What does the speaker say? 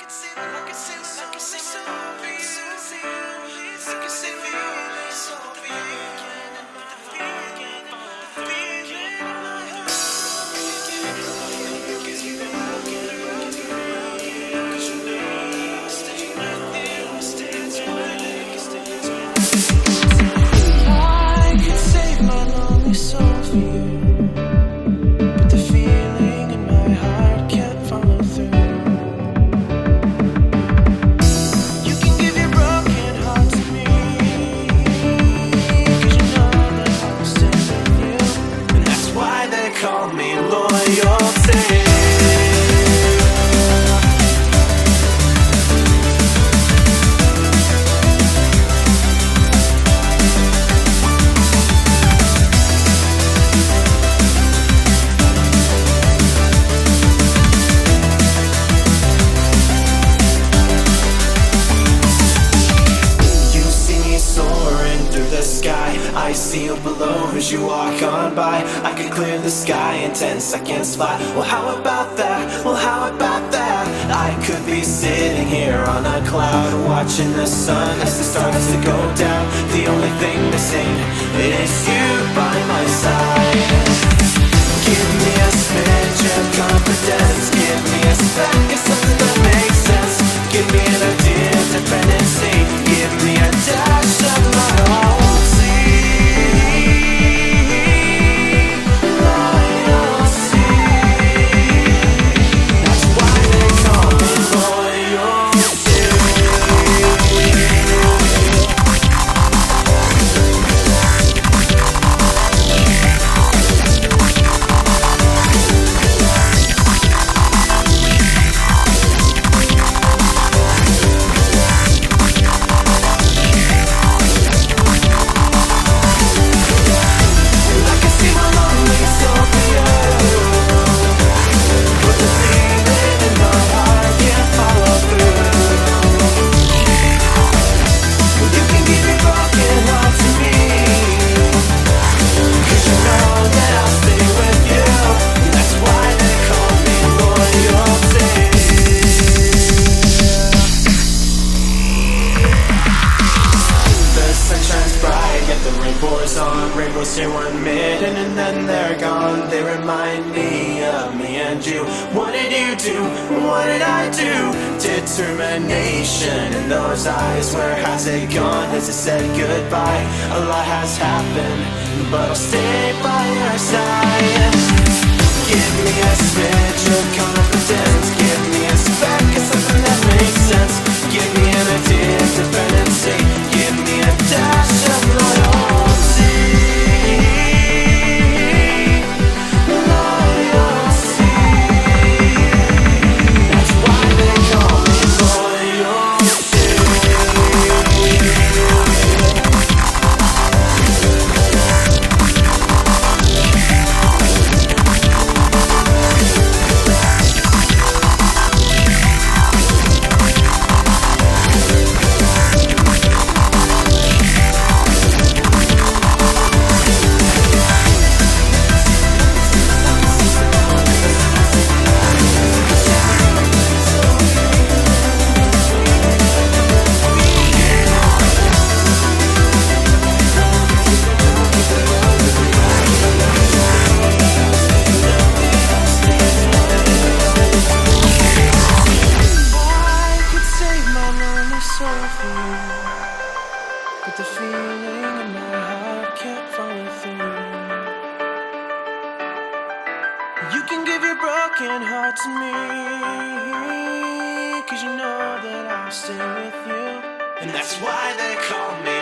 I see you below as you walk on by. I could clear the sky in 10 seconds flat. Well, how about that? Well, how about that? I could be sitting here on a cloud, watching the sun as it starts to go down. The only thing missing is you by my side. Give me a smidge of confidence, give me a speck of something that makes sense. Give me an idea of dependency, give me a dash of my own. Rainbows here 1 minute and then they're gone. They remind me of me and you. What did you do? What did I do? Determination in those eyes. Where has it gone? Has it said goodbye? A lot has happened, but I'll stay by your side. Give me a smidge of confidence, give me a speck of something that makes sense. Give me an idea of dependency, give me a dash of loyalty. But the feeling in my heart can't follow through. You can give your broken heart to me, 'cause you know that I'll stay with you. And that's why they call me